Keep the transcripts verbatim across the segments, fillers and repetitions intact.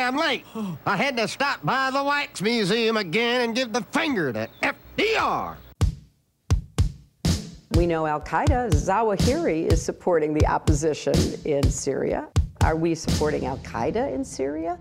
I'm late. I had to stop by the Wax Museum again and give the finger to F D R. We know Al-Qaeda, Zawahiri, is supporting the opposition in Syria. Are we supporting Al-Qaeda in Syria?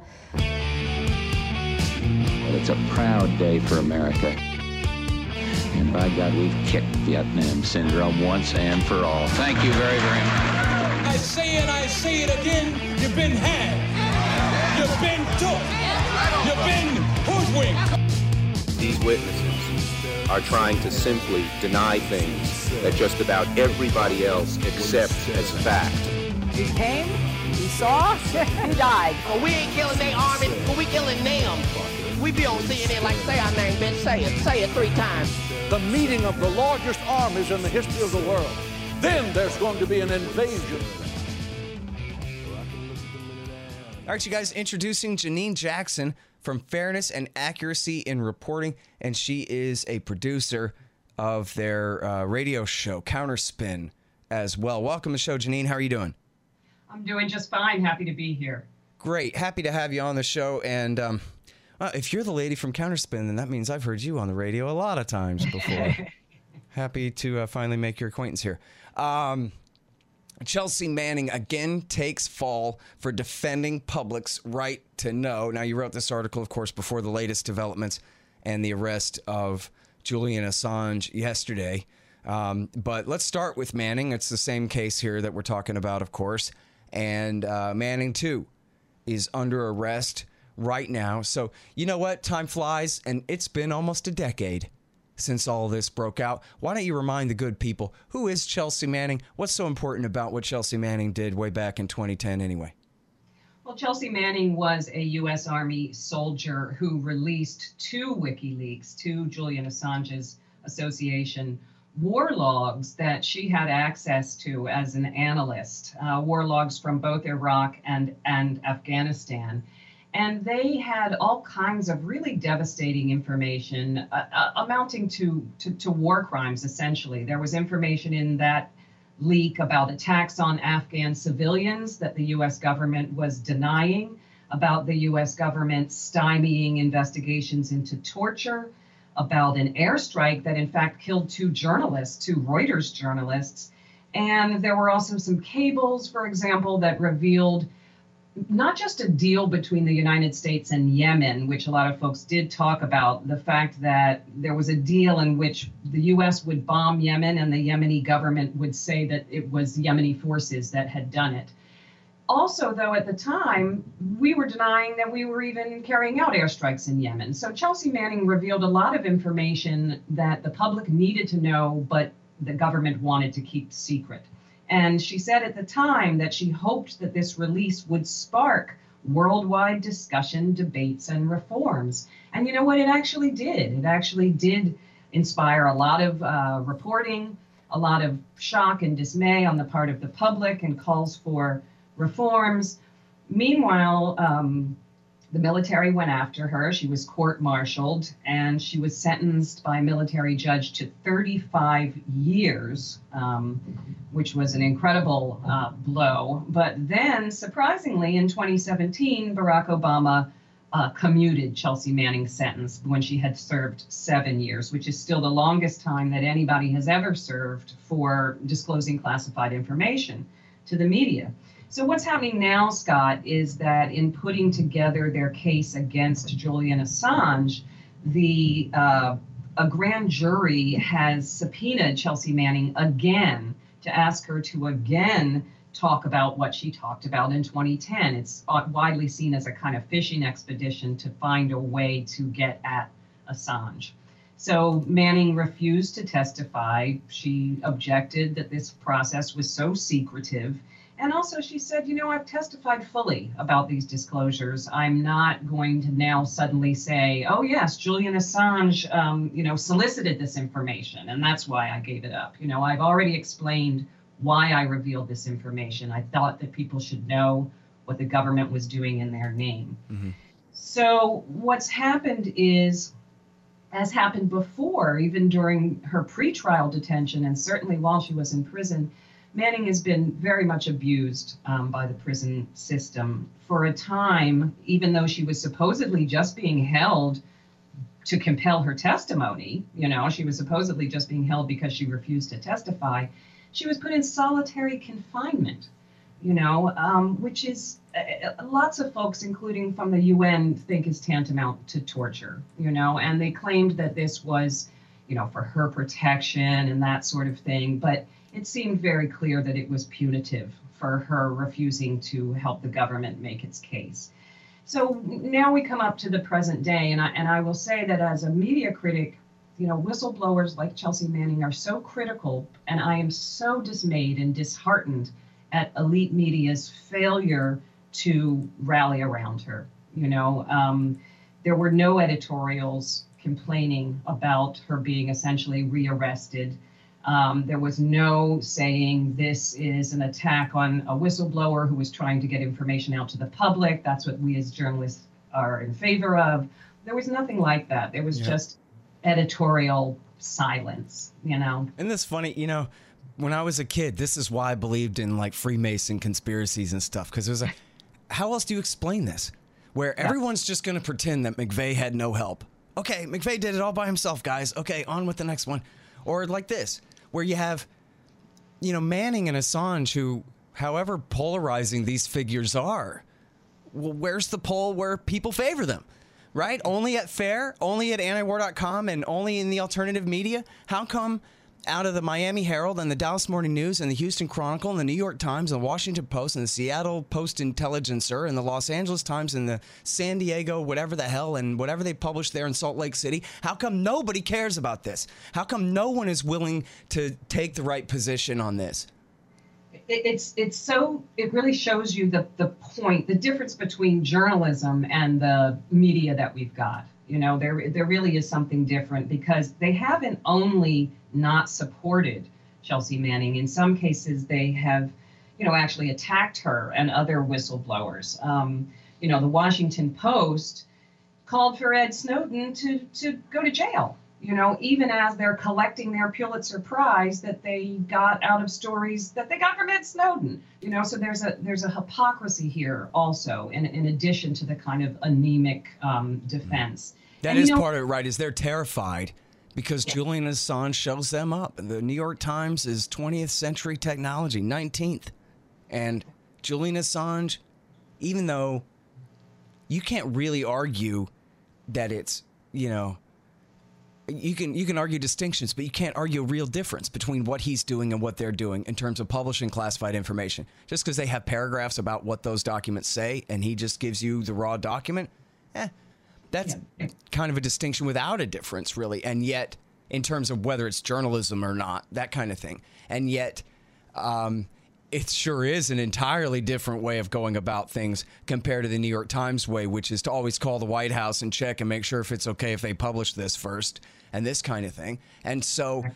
Well, it's a proud day for America. And by God, we've kicked Vietnam syndrome once and for all. Thank you very, very much. I say it, I say it again, you've been had. You've been took. You've been hoodwinked. These witnesses are trying to simply deny things that just about everybody else accepts as fact. He came, he saw, he died. Well, we ain't killing their army, but we killing them. We be on C N N like, say our name, bitch, say it. Say it three times. The meeting of the largest armies in the history of the world. Then there's going to be an invasion. All right, you guys, introducing Janine Jackson from Fairness and Accuracy in Reporting, and she is a producer of their uh, radio show, Counterspin, as well. Welcome to the show, Janine. How are you doing? I'm doing just fine. Happy to be here. Great. Happy to have you on the show. And um, uh, if you're the lady from Counterspin, then that means I've heard you on the radio a lot of times before. Happy to uh, finally make your acquaintance here. Um, Chelsea Manning again takes fall for defending public's right to know. Now, you wrote this article, of course, before the latest developments and the arrest of Julian Assange yesterday. Um, but let's start with Manning. It's the same case here that we're talking about, of course. And uh, Manning, too, is under arrest right now. So, you know what? Time flies, and it's been almost a decade since all this broke out. Why don't you remind the good people, who is Chelsea Manning? What's so important about what Chelsea Manning did way back in twenty ten anyway? Well, Chelsea Manning was a U S Army soldier who released to WikiLeaks, to Julian Assange's association, war logs that she had access to as an analyst, uh, war logs from both Iraq and, and Afghanistan. And they had all kinds of really devastating information uh, uh, amounting to, to, to war crimes, essentially. There was information in that leak about attacks on Afghan civilians that the U S government was denying, about the U S government stymieing investigations into torture, about an airstrike that in fact killed two journalists, two Reuters journalists. And there were also some cables, for example, that revealed not just a deal between the United States and Yemen, which a lot of folks did talk about, the fact that there was a deal in which the U S would bomb Yemen and the Yemeni government would say that it was Yemeni forces that had done it. Also, though, at the time, we were denying that we were even carrying out airstrikes in Yemen. So Chelsea Manning revealed a lot of information that the public needed to know, but the government wanted to keep secret. And she said at the time that she hoped that this release would spark worldwide discussion, debates, and reforms. And you know what? It actually did. It actually did inspire a lot of uh, reporting, a lot of shock and dismay on the part of the public, and calls for reforms. Meanwhile, um, the military went after her. She was court-martialed, and she was sentenced by a military judge to thirty-five years, um, which was an incredible uh, blow. But then, surprisingly, in twenty seventeen, Barack Obama uh, commuted Chelsea Manning's sentence when she had served seven years, which is still the longest time that anybody has ever served for disclosing classified information to the media. So what's happening now, Scott, is that in putting together their case against Julian Assange, the uh, a grand jury has subpoenaed Chelsea Manning again to ask her to again talk about what she talked about in twenty ten. It's widely seen as a kind of fishing expedition to find a way to get at Assange. So Manning refused to testify. She objected that this process was so secretive. And also she said, you know, I've testified fully about these disclosures. I'm not going to now suddenly say, oh, yes, Julian Assange, um, you know, solicited this information, and that's why I gave it up. You know, I've already explained why I revealed this information. I thought that people should know what the government was doing in their name. Mm-hmm. So what's happened is, as happened before, even during her pretrial detention, and certainly while she was in prison, Manning has been very much abused um, by the prison system. For a time, even though she was supposedly just being held to compel her testimony, you know, she was supposedly just being held because she refused to testify, she was put in solitary confinement, you know, um, which is uh, lots of folks, including from the U N, think is tantamount to torture, you know, and they claimed that this was, you know, for her protection and that sort of thing. But it seemed very clear that it was punitive for her refusing to help the government make its case. So now we come up to the present day, and I, and I will say that as a media critic, you know, whistleblowers like Chelsea Manning are so critical, and I am so dismayed and disheartened at elite media's failure to rally around her. You know, um, there were no editorials complaining about her being essentially rearrested. Um, there was no saying this is an attack on a whistleblower who was trying to get information out to the public. That's what we as journalists are in favor of. There was nothing like that. There was yeah. just editorial silence, you know. And that's funny, you know, when I was a kid, this is why I believed in like Freemason conspiracies and stuff, because it was like, how else do you explain this? Where yeah. everyone's just going to pretend that McVeigh had no help. Okay, McVeigh did it all by himself, guys. Okay, on with the next one. Or like this, where you have, you know, Manning and Assange, who, however polarizing these figures are, well, where's the poll where people favor them, right? Only at FAIR, only at antiwar dot com, and only in the alternative media? How come out of the Miami Herald and the Dallas Morning News and the Houston Chronicle and the New York Times and the Washington Post and the Seattle Post-Intelligencer and the Los Angeles Times and the San Diego whatever the hell and whatever they publish there in Salt Lake City, how come nobody cares about this? How come no one is willing to take the right position on this? It's it's so, it really shows you the, the point, the difference between journalism and the media that we've got. You know, there there really is something different, because they haven't only not supported Chelsea Manning. In some cases, they have, you know, actually attacked her and other whistleblowers. Um, you know, the Washington Post called for Ed Snowden to, to go to jail, you know, even as they're collecting their Pulitzer Prize that they got out of stories that they got from Ed Snowden. You know, so there's a there's a hypocrisy here also, in, in addition to the kind of anemic um, defense. That and, is you know, part of it, right, is they're terrified because yeah. Julian Assange shows them up. And the New York Times is twentieth century technology, nineteenth. And Julian Assange, even though you can't really argue that it's, you know, you can you can argue distinctions, but you can't argue a real difference between what he's doing and what they're doing in terms of publishing classified information. Just because they have paragraphs about what those documents say and he just gives you the raw document, eh, that's yeah. kind of a distinction without a difference, really. And yet, in terms of whether it's journalism or not, that kind of thing. And yet, um, it sure is an entirely different way of going about things compared to the New York Times way, which is to always call the White House and check and make sure if it's okay if they publish this first and this kind of thing. And so,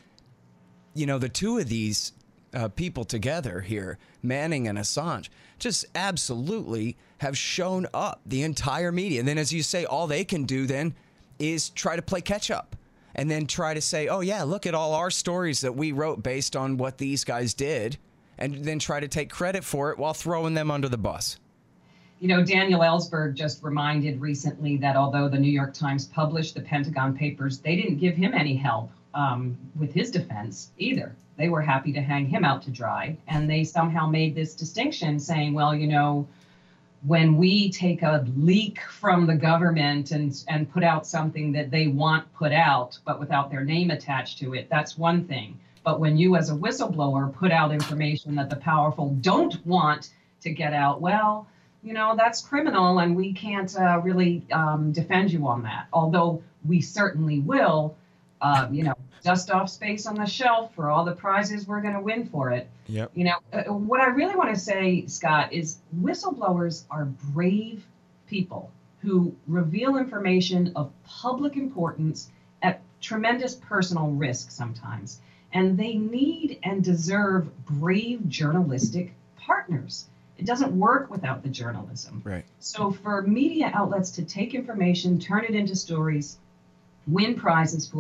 you know, the two of these uh, people together here, Manning and Assange, just absolutely have shown up the entire media. And then, as you say, all they can do then is try to play catch up and then try to say, oh, yeah, look at all our stories that we wrote based on what these guys did, and then try to take credit for it while throwing them under the bus. You know, Daniel Ellsberg just reminded recently that although the New York Times published the Pentagon Papers, they didn't give him any help um, with his defense either. They were happy to hang him out to dry. And they somehow made this distinction saying, well, you know, when we take a leak from the government and, and put out something that they want put out, but without their name attached to it, that's one thing. But when you as a whistleblower put out information that the powerful don't want to get out, well, you know, that's criminal, and we can't uh, really um, defend you on that. Although we certainly will, uh, you know, dust off space on the shelf for all the prizes we're going to win for it. Yep. You know, uh, what I really want to say, Scott, is whistleblowers are brave people who reveal information of public importance at tremendous personal risk sometimes. And they need and deserve brave journalistic partners. It doesn't work without the journalism. Right. So for media outlets to take information, turn it into stories, win prizes for it,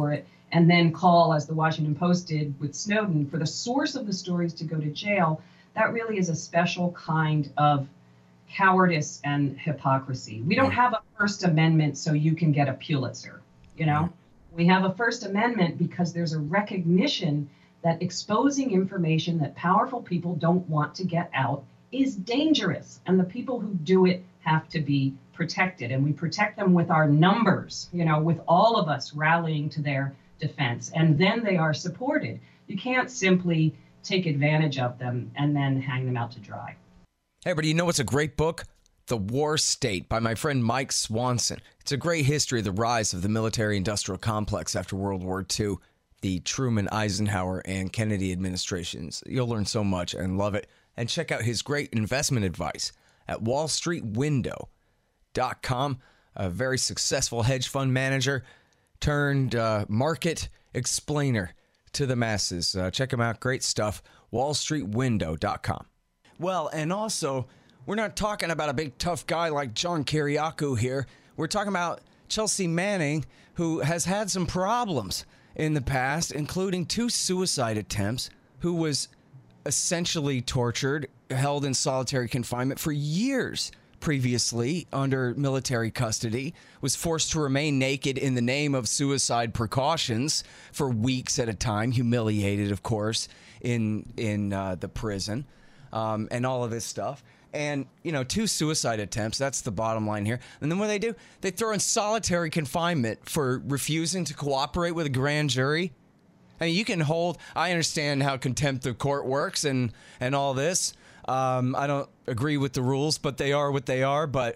and then call, as the Washington Post did with Snowden, for the source of the stories to go to jail, that really is a special kind of cowardice and hypocrisy. We don't have a First Amendment so you can get a Pulitzer, you know? We have a First Amendment because there's a recognition that exposing information that powerful people don't want to get out is dangerous, and the people who do it have to be protected, and we protect them with our numbers, you know, with all of us rallying to their defense, and then they are supported. You can't simply take advantage of them and then hang them out to dry. Hey, but you know what's a great book? The War State by my friend Mike Swanson. It's a great history of the rise of the military-industrial complex after World War Two, the Truman, Eisenhower, and Kennedy administrations. You'll learn so much and love it. And check out his great investment advice at wall street window dot com. A very successful hedge fund manager turned uh, market explainer to the masses. Uh, check him out. Great stuff. wall street window dot com. Well, and also, we're not talking about a big tough guy like John Kiriakou here. We're talking about Chelsea Manning, who has had some problems in the past, including two suicide attempts, who was essentially tortured, held in solitary confinement for years previously under military custody, was forced to remain naked in the name of suicide precautions for weeks at a time, humiliated, of course, in in uh, the prison, um, and all of this stuff. And, you know, two suicide attempts, that's the bottom line here. And then what do they do? They throw in solitary confinement for refusing to cooperate with a grand jury. I mean, you can hold, I understand how contempt of court works and, and all this. Um, I don't agree with the rules, but they are what they are. But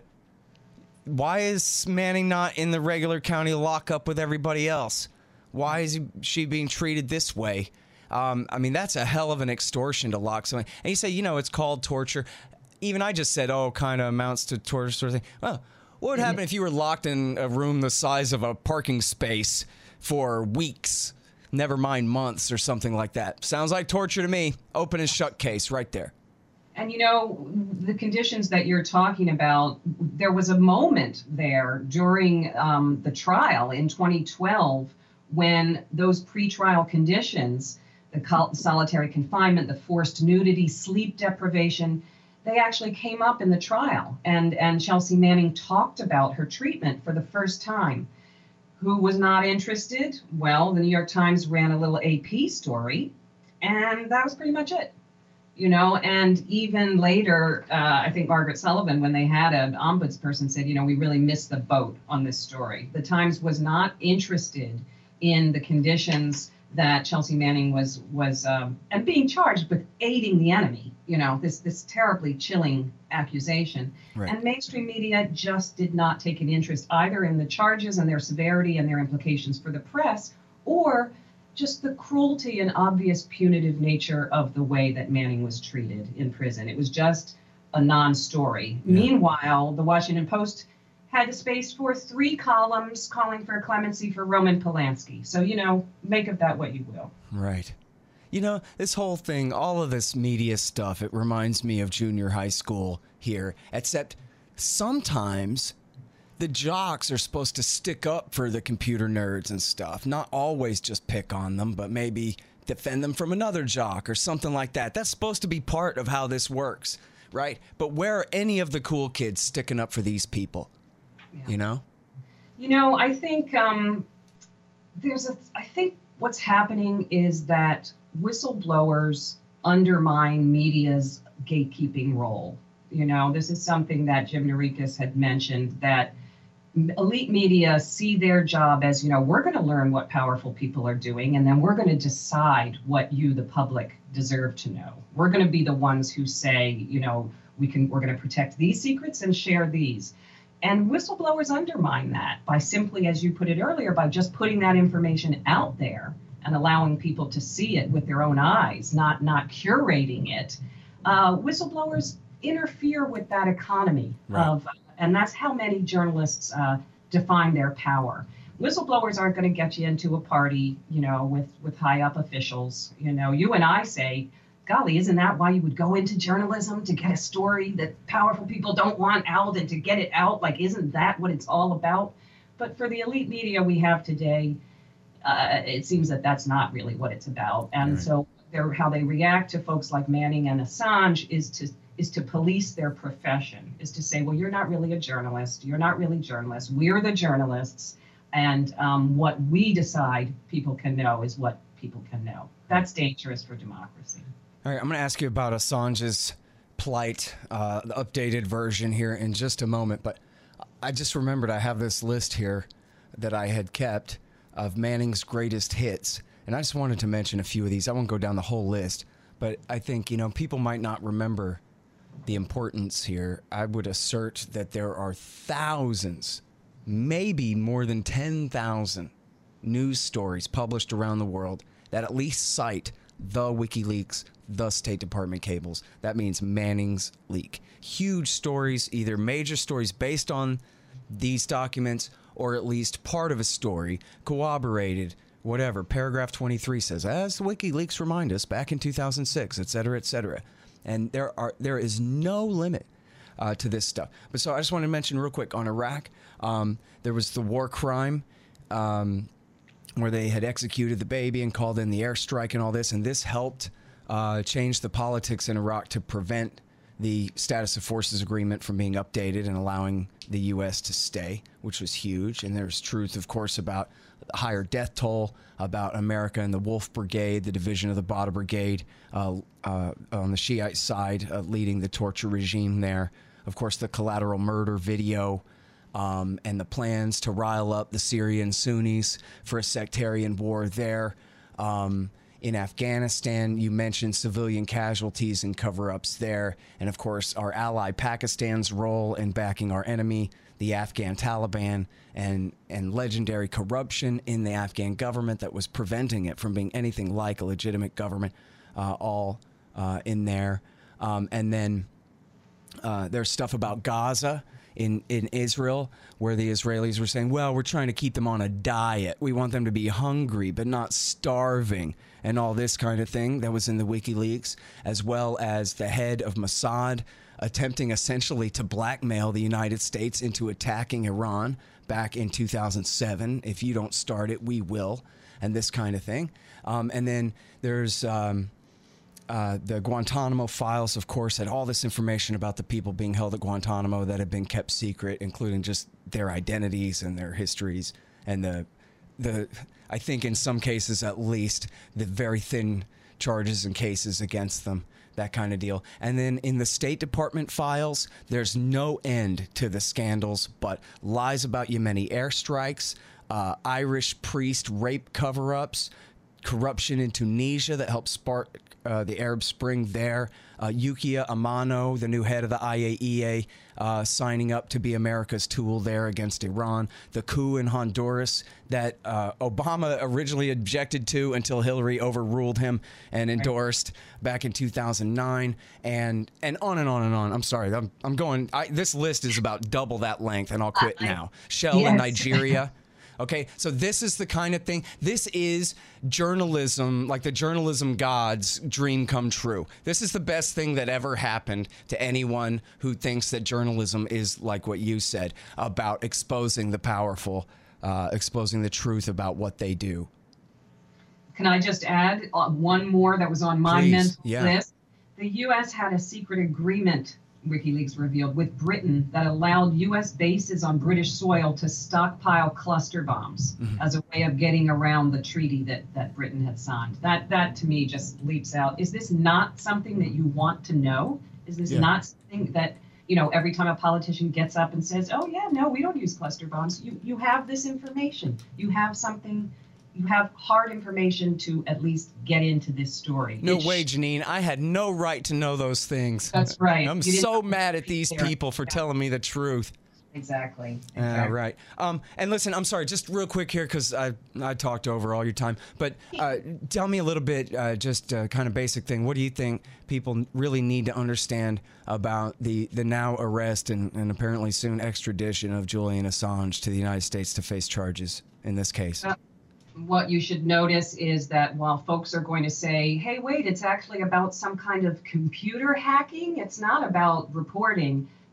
why is Manning not in the regular county lockup with everybody else? Why is he, she being treated this way? Um, I mean, that's a hell of an extortion to lock someone. And you say, you know, it's called torture. Even I just said, oh, kind of amounts to torture sort of thing. Well, what would happen if you were locked in a room the size of a parking space for weeks, never mind months or something like that? Sounds like torture to me. Open and shut case right there. And, you know, the conditions that you're talking about, there was a moment there during um, the trial in twenty twelve when those pretrial conditions, the solitary confinement, the forced nudity, sleep deprivation, they actually came up in the trial. And, and Chelsea Manning talked about her treatment for the first time. Who was not interested? Well, the New York Times ran a little A P story, and that was pretty much it. You know, and even later, uh, I think Margaret Sullivan, when they had an ombudsperson, said, you know, we really missed the boat on this story. The Times was not interested in the conditions that Chelsea Manning was, was um, and being charged with aiding the enemy, you know, this, this terribly chilling accusation. Right. And mainstream media just did not take an interest either in the charges and their severity and their implications for the press, or just the cruelty and obvious punitive nature of the way that Manning was treated in prison. It was just a non-story. Yeah. Meanwhile, the Washington Post had the space for three columns calling for clemency for Roman Polanski. So, you know, make of that what you will. Right. You know, this whole thing, all of this media stuff, it reminds me of junior high school here, except sometimes the jocks are supposed to stick up for the computer nerds and stuff. Not always just pick on them, but maybe defend them from another jock or something like that. That's supposed to be part of how this works, right? But where are any of the cool kids sticking up for these people? Yeah. You know? You know, I think um, there's a, I think what's happening is that whistleblowers undermine media's gatekeeping role. You know, this is something that Jim Narikis had mentioned, that elite media see their job as, you know, we're going to learn what powerful people are doing, and then we're going to decide what you, the public, deserve to know. We're going to be the ones who say, you know, we can, we're going to protect these secrets and share these. And whistleblowers undermine that by simply, as you put it earlier, by just putting that information out there and allowing people to see it with their own eyes, not, not curating it. Uh, whistleblowers interfere with that economy right. of, and that's how many journalists uh, define their power. Whistleblowers aren't going to get you into a party, you know, with, with high up officials. You know, you and I say, golly, isn't that why you would go into journalism, to get a story that powerful people don't want out and to get it out? Like, isn't that what it's all about? But for the elite media we have today, uh, it seems that that's not really what it's about. And Right. so they're, how they react to folks like Manning and Assange is to is to police their profession, is to say, well, you're not really a journalist. You're not really journalists. We're the journalists. And um, what we decide people can know is what people can know. That's dangerous for democracy. All right, I'm going to ask you about Assange's plight, uh, the updated version here in just a moment. But I just remembered I have this list here that I had kept of Manning's greatest hits. And I just wanted to mention a few of these. I won't go down the whole list, but I think, you know, people might not remember the importance here. I would assert that there are thousands, maybe more than ten thousand news stories published around the world that at least cite the WikiLeaks, the State Department cables. That means Manning's leak. Huge stories, either major stories based on these documents or at least part of a story, corroborated, whatever. Paragraph twenty-three says, as the WikiLeaks remind us, back in two thousand six, et cetera, et cetera. And there are there is no limit uh, to this stuff. But so I just want to mention real quick on Iraq, um, there was the war crime um, where they had executed the baby and called in the airstrike and all this. And this helped uh, change the politics in Iraq to prevent the status of forces agreement from being updated and allowing the U S to stay, which was huge. And there's truth, of course, about the higher death toll, about America and the Wolf Brigade, the division of the Badr Brigade uh, uh, on the Shiite side, uh, leading the torture regime there. Of course, the collateral murder video um, and the plans to rile up the Syrian Sunnis for a sectarian war there. Um, in Afghanistan, you mentioned civilian casualties and cover-ups there. And, of course, our ally Pakistan's role in backing our enemy, the Afghan Taliban, and and legendary corruption in the Afghan government that was preventing it from being anything like a legitimate government, uh, all uh, in there. Um, and then uh, there's stuff about Gaza in, in Israel, where the Israelis were saying, well, we're trying to keep them on a diet. We want them to be hungry, but not starving, and all this kind of thing that was in the WikiLeaks, as well as the head of Mossad attempting essentially to blackmail the United States into attacking Iran back in two thousand seven. If you don't start it, we will, and this kind of thing. Um, and then there's um, uh, the Guantanamo files, of course, had all this information about the people being held at Guantanamo that had been kept secret, including just their identities and their histories, and the the I think in some cases at least the very thin charges and cases against them. That kind of deal. And then in the State Department files, there's no end to the scandals, but lies about Yemeni airstrikes, uh, Irish priest rape cover-ups, corruption in Tunisia that helped spark uh, the Arab Spring there, uh, Yukiya Amano, the new head of the I A E A, uh, signing up to be America's tool there against Iran, the coup in Honduras that uh, Obama originally objected to until Hillary overruled him and endorsed back in two thousand nine, and and on and on and on. I'm sorry, I'm, I'm going, I, this list is about double that length, and I'll quit now. Shell Yes. in Nigeria. Okay, so this is the kind of thing, this is journalism, like the journalism gods' dream come true. This is the best thing that ever happened to anyone who thinks that journalism is like what you said, about exposing the powerful, uh, exposing the truth about what they do. Can I just add uh, one more that was on my Please, mental yeah. list? The U S had a secret agreement, WikiLeaks revealed, with Britain that allowed U S bases on British soil to stockpile cluster bombs Mm-hmm. as a way of getting around the treaty that, that Britain had signed. That, that to me just leaps out. Is this not something that you want to know? Is this Yeah. not something that, you know, every time a politician gets up and says, oh, yeah, no, we don't use cluster bombs. You, you have this information. You have something. You have hard information to at least get into this story. No It way, sh- Janine. I had no right to know those things. That's right. I'm You didn't so have to mad at be these there. people for Yeah. telling me the truth. Exactly. Uh, exactly. right. Um, and listen, I'm sorry, just real quick here, because I I talked over all your time. But uh, tell me a little bit, uh, just uh, kind of basic thing. What do you think people really need to understand about the, the now arrest and, and apparently soon extradition of Julian Assange to the United States to face charges in this case? Uh, What you should notice is that while folks are going to say, hey, wait, it's actually about some kind of computer hacking, it's not about reporting.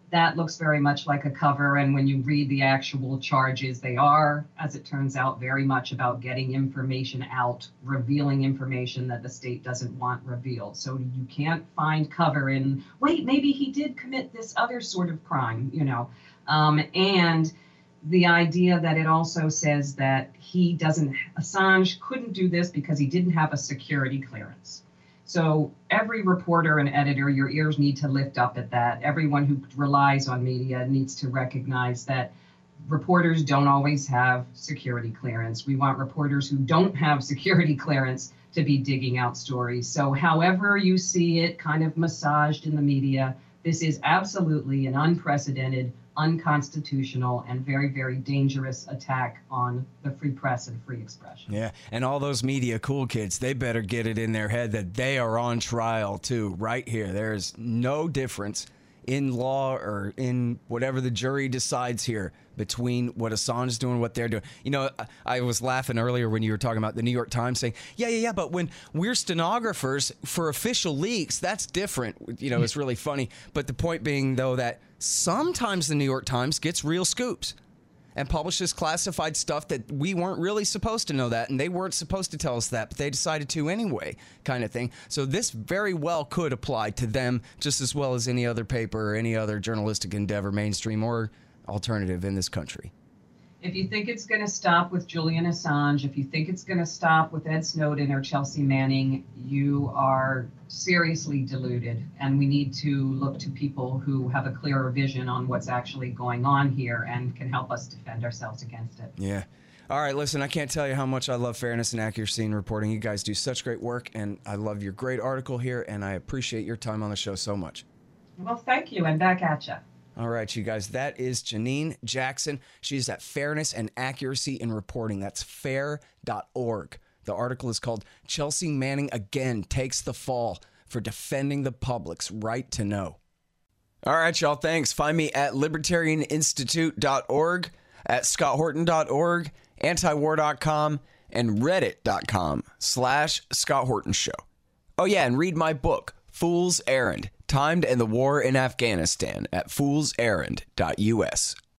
that looks very much like a cover. And when you read the actual charges, they are, as it turns out, very much about getting information out, revealing information that the state doesn't want revealed. So you can't find cover in, wait, maybe he did commit this other sort of crime, you know. Um, and the idea that it also says that he doesn't, Assange couldn't do this because he didn't have a security clearance. So every reporter and editor, your ears need to lift up at that. Everyone who relies on media needs to recognize that reporters don't always have security clearance. We want reporters who don't have security clearance to be digging out stories. So however you see it kind of massaged in the media, this is absolutely an unprecedented, unconstitutional, and very, very dangerous attack on the free press and free expression. Yeah, and all those media cool kids, they better get it in their head that they are on trial too, right here. There's no difference in law or in whatever the jury decides here between what Assange is doing and what they're doing. You know, I, I was laughing earlier when you were talking about the New York Times saying, yeah, yeah, yeah, but when we're stenographers for official leaks, that's different. You know, it's really funny. But the point being, though, that sometimes the New York Times gets real scoops and publishes classified stuff that we weren't really supposed to know that, and they weren't supposed to tell us that, but they decided to anyway, kind of thing. So this very well could apply to them just as well as any other paper or any other journalistic endeavor, mainstream or alternative in this country. If you think it's going to stop with Julian Assange, if you think it's going to stop with Ed Snowden or Chelsea Manning, you are seriously deluded. And we need to look to people who have a clearer vision on what's actually going on here and can help us defend ourselves against it. Yeah. All right, listen, I can't tell you how much I love fairness and accuracy in reporting. You guys do such great work, and I love your great article here, and I appreciate your time on the show so much. Well, thank you, and back at you. All right, you guys, that is Janine Jackson. She's at Fairness and Accuracy in Reporting. That's fair dot org. The article is called Chelsea Manning Again Takes the Fall for Defending the Public's Right to Know. All right, y'all, thanks. Find me at libertarian institute dot org, at scott horton dot org, antiwar dot com, and reddit dot com slash Scott Horton Show. Oh, yeah, and read my book, Fool's Errand, Timed and the War in Afghanistan, at fools errand dot U S.